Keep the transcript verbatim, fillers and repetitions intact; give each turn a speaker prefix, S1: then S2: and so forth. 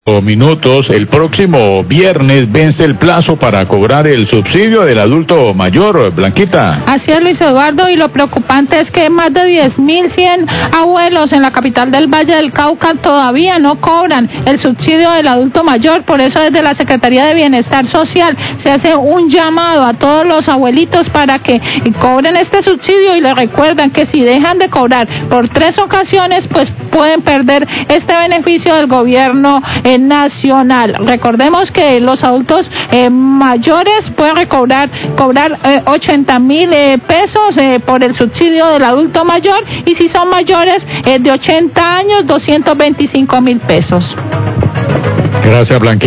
S1: Minutos, el próximo viernes vence el plazo para cobrar el subsidio del adulto mayor, Blanquita.
S2: Así es, Luis Eduardo, y lo preocupante es que más de diez mil cien abuelos en la capital del Valle del Cauca todavía no cobran el subsidio del adulto mayor. Por eso desde la Secretaría de Bienestar Social se hace un llamado a todos los abuelitos para que cobren este subsidio, y les recuerdan que si dejan de cobrar por tres ocasiones, pues pueden perder este beneficio del gobierno eh, nacional. Recordemos que los adultos eh, mayores pueden recobrar cobrar eh, ochenta mil eh, pesos eh, por el subsidio del adulto mayor, y si son mayores eh, de ochenta años, doscientos veinticinco mil pesos.
S1: Gracias, Blanquita.